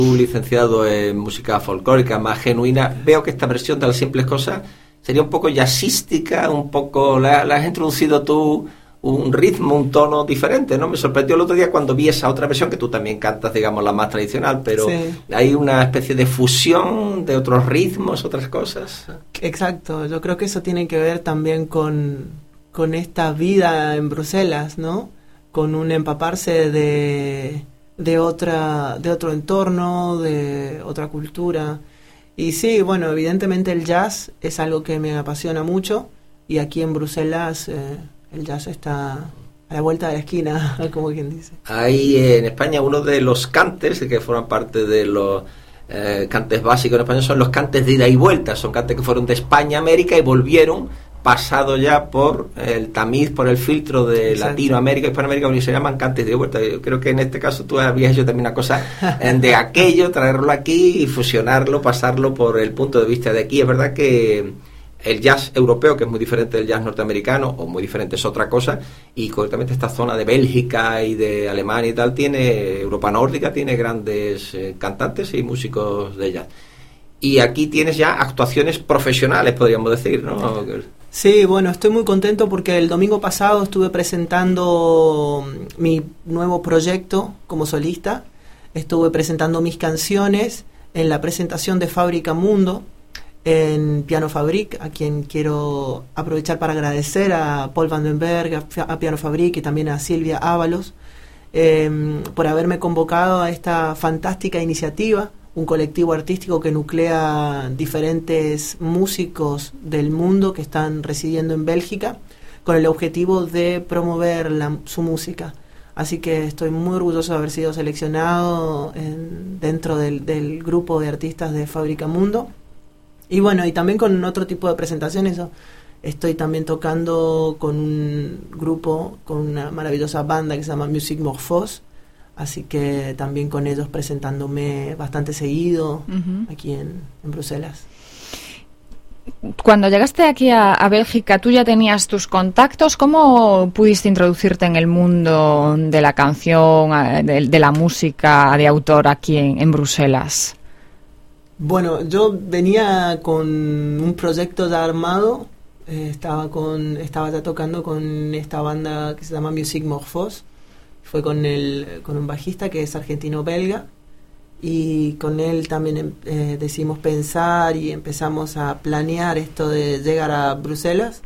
Tú, licenciado en música folclórica más genuina, veo que esta versión de Las Simples Cosas sería un poco jazzística, un poco... la has introducido tú un ritmo, un tono diferente, ¿no? Me sorprendió el otro día cuando vi esa otra versión, que tú también cantas, digamos, la más tradicional, pero sí, hay una especie de fusión de otros ritmos, otras cosas. Exacto, yo creo que eso tiene que ver también con esta vida en Bruselas, ¿no? Con un empaparse de otro entorno, de otra cultura. Y sí, bueno, evidentemente el jazz es algo que me apasiona mucho, y aquí en Bruselas el jazz está a la vuelta de la esquina, como quien dice. Hay en España uno de los cantes que forman parte de los cantes básicos en español, son los cantes de ida y vuelta. Son cantes que fueron de España a América y volvieron, pasado ya por el tamiz, por el filtro de Exacto. Latinoamérica y Hispanoamérica, y se llaman cantes de ida y vuelta. Yo creo que en este caso tú habías hecho también una cosa de aquello, traerlo aquí y fusionarlo, pasarlo por el punto de vista de aquí. Es verdad que el jazz europeo, que es muy diferente del jazz norteamericano, o muy diferente es otra cosa, y concretamente esta zona de Bélgica y de Alemania y tal, Europa nórdica tiene grandes cantantes y músicos de jazz. Y aquí tienes ya actuaciones profesionales, podríamos decir, ¿no? Sí, bueno, estoy muy contento porque el domingo pasado estuve presentando mi nuevo proyecto como solista. Estuve presentando mis canciones en la presentación de Fábrica Mundo en Piano Fabric, a quien quiero aprovechar para agradecer a Paul Vandenberg, a Piano Fabric y también a Silvia Ábalos por haberme convocado a esta fantástica iniciativa, un colectivo artístico que nuclea diferentes músicos del mundo que están residiendo en Bélgica con el objetivo de promover su música. Así que estoy muy orgulloso de haber sido seleccionado dentro del grupo de artistas de Fábrica Mundo. Y bueno, y también con otro tipo de presentaciones. Estoy también tocando con un grupo, con una maravillosa banda que se llama Music Morphose. Así que también con ellos presentándome bastante seguido aquí en Bruselas. Cuando llegaste aquí a Bélgica, ¿tú ya tenías tus contactos? ¿Cómo pudiste introducirte en el mundo de la canción, de la música de autor aquí en Bruselas? Bueno, yo venía con un proyecto ya armado, estaba ya tocando con esta banda que se llama Music Morphose. Fue con un bajista que es argentino-belga, y con él también decidimos pensar y empezamos a planear esto de llegar a Bruselas.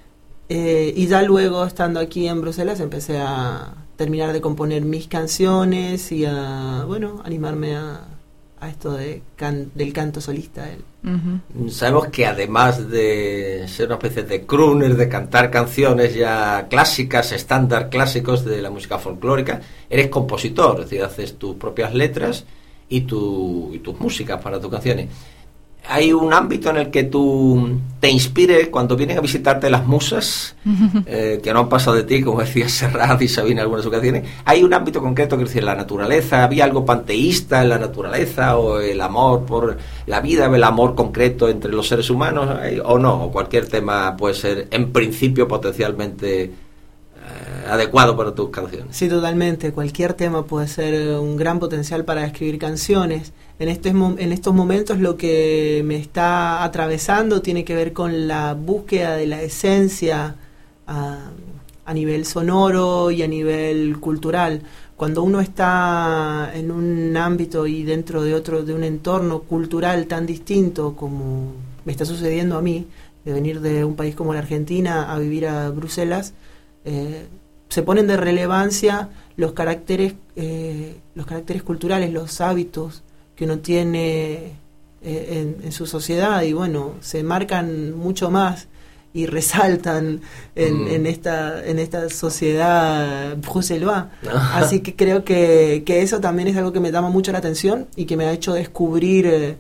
Y ya luego, estando aquí en Bruselas, empecé a terminar de componer mis canciones y a animarme a esto del canto solista. Sabemos que además de ser una especie de crooner, de cantar canciones ya clásicas, estándar clásicos de la música folclórica, eres compositor, es decir, haces tus propias letras y tus músicas para tus canciones. ¿Hay un ámbito en el que tú te inspires cuando vienen a visitarte las musas, que no han pasado de ti, como decía Serrat y Sabina en algunas ocasiones? ¿Hay un ámbito concreto, que decir, la naturaleza? ¿Había algo panteísta en la naturaleza, o el amor por la vida, el amor concreto entre los seres humanos, o no? ¿O cualquier tema puede ser, en principio, potencialmente adecuado para tus canciones? Sí, totalmente. Cualquier tema puede ser un gran potencial para escribir canciones. En estos momentos lo que me está atravesando tiene que ver con la búsqueda de la esencia a nivel sonoro y a nivel cultural. Cuando uno está en un ámbito y dentro de un entorno cultural tan distinto como me está sucediendo a mí, de venir de un país como la Argentina a vivir a Bruselas, se ponen de relevancia los caracteres culturales, los hábitos que uno tiene en su sociedad, y bueno, se marcan mucho más y resaltan en esta sociedad bruseloise. Así que creo que eso también es algo que me llama mucho la atención y que me ha hecho descubrir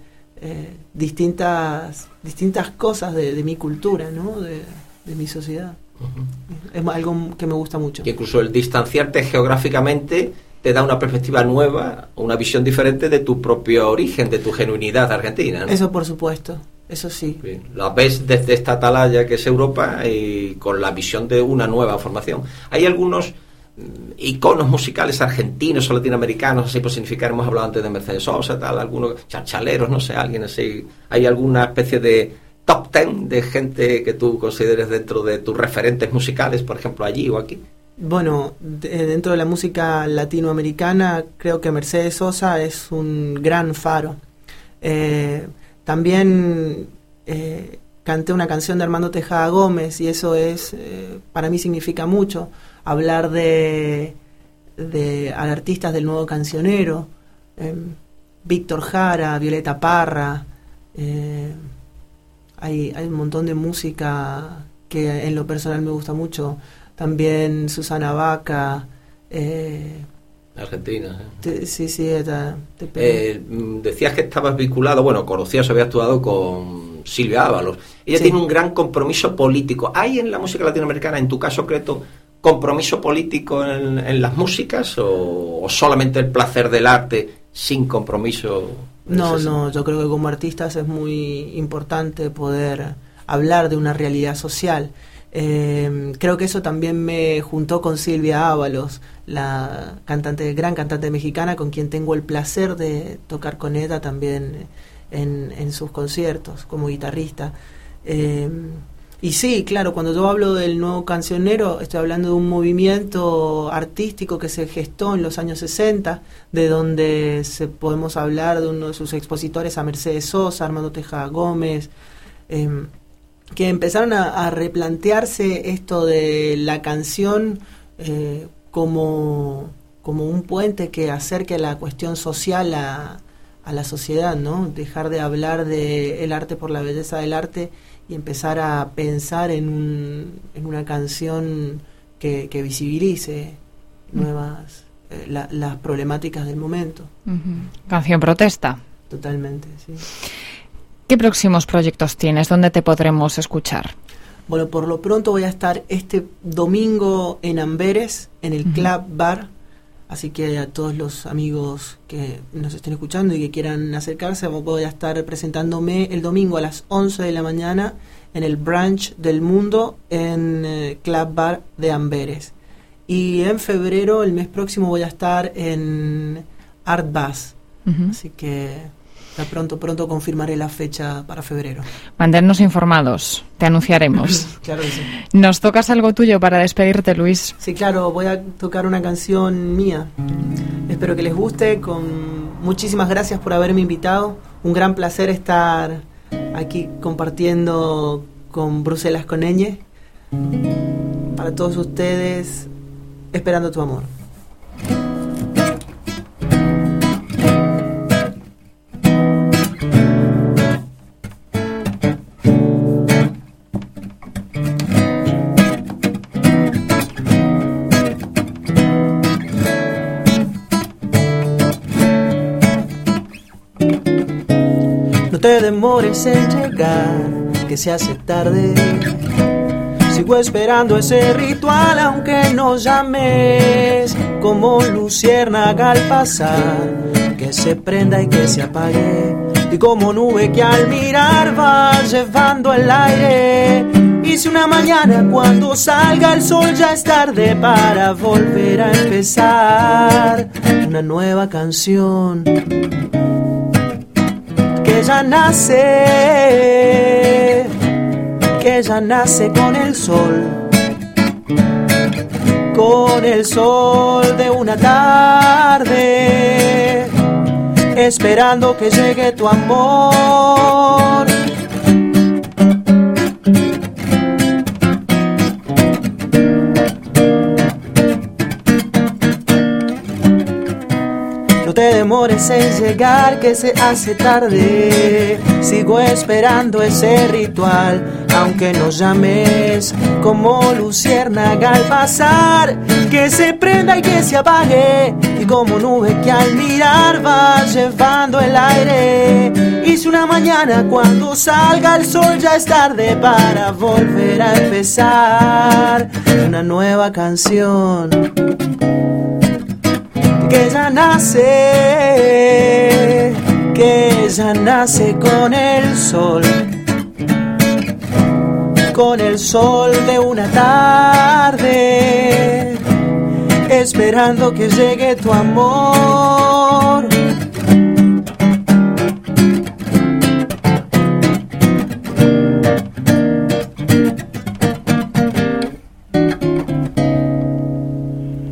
distintas cosas de mi cultura, ¿no? de mi sociedad. Es algo que me gusta mucho. Y incluso el distanciarte geográficamente te da una perspectiva nueva, una visión diferente de tu propio origen, de tu genuinidad argentina, ¿no? Eso por supuesto, eso sí. La ves desde esta atalaya que es Europa y con la visión de una nueva formación. Hay algunos iconos musicales argentinos o latinoamericanos, así por significar, hemos hablado antes de Mercedes Sosa, tal, algunos charchaleros, no sé, alguien así, ¿hay alguna especie de top 10 de gente que tú consideres dentro de tus referentes musicales, por ejemplo, allí o aquí? Bueno, dentro de la música latinoamericana creo que Mercedes Sosa es un gran faro. También canté una canción de Armando Tejada Gómez y eso es, para mí significa mucho, hablar de artistas del nuevo cancionero, Víctor Jara, Violeta Parra, hay un montón de música que en lo personal me gusta mucho. También Susana Baca, Argentina. Sí, decías que estabas vinculado, bueno, conocías, habías actuado con Silvia Ábalos. Ella tiene un gran compromiso político. ¿Hay en la música latinoamericana, en tu caso concreto, compromiso político en las músicas o solamente el placer del arte sin compromiso? No, yo creo que como artistas es muy importante poder hablar de una realidad social. Creo que eso también me juntó con Silvia Ábalos, la gran cantante mexicana, con quien tengo el placer de tocar con ella también en sus conciertos como guitarrista. Y sí, claro, cuando yo hablo del nuevo cancionero, estoy hablando de un movimiento artístico que se gestó en los años 60, de donde podemos hablar de uno de sus expositores, a Mercedes Sosa, Armando Tejada Gómez, que empezaron a replantearse esto de la canción como un puente que acerque la cuestión social a la sociedad, ¿no? Dejar de hablar de el arte por la belleza del arte y empezar a pensar en una canción que visibilice nuevas las problemáticas del momento. Canción protesta. Totalmente, sí. ¿Qué próximos proyectos tienes? ¿Dónde te podremos escuchar? Bueno, por lo pronto voy a estar este domingo en Amberes, en el Club Bar, así que a todos los amigos que nos estén escuchando y que quieran acercarse, voy a estar presentándome el domingo a las 11 de la mañana en el Brunch del Mundo en Club Bar de Amberes. Y en febrero, el mes próximo, voy a estar en Art Bass, así que pronto confirmaré la fecha para febrero. Manténnos informados, te anunciaremos. Claro que sí. ¿Nos tocas algo tuyo para despedirte, Luis? Sí, claro, voy a tocar una canción mía. Espero que les guste. Muchísimas gracias por haberme invitado. Un gran placer estar aquí compartiendo con Bruselas con ñ. Para todos ustedes, Esperando tu amor. No te demores en llegar, que se hace tarde. Sigo esperando ese ritual aunque no llames, como luciérnaga al pasar, que se prenda y que se apague, y como nube que al mirar va llevando el aire. Y si una mañana cuando salga el sol ya es tarde para volver a empezar una nueva canción que ya nace con el sol de una tarde, esperando que llegue tu amor. No te demores en llegar, que se hace tarde. Sigo esperando ese ritual, aunque no llames, como luciérnaga al pasar, que se prenda y que se apague, y como nube que al mirar va llevando el aire. Y si una mañana cuando salga el sol ya es tarde para volver a empezar una nueva canción que ya nace con el sol de una tarde, esperando que llegue tu amor.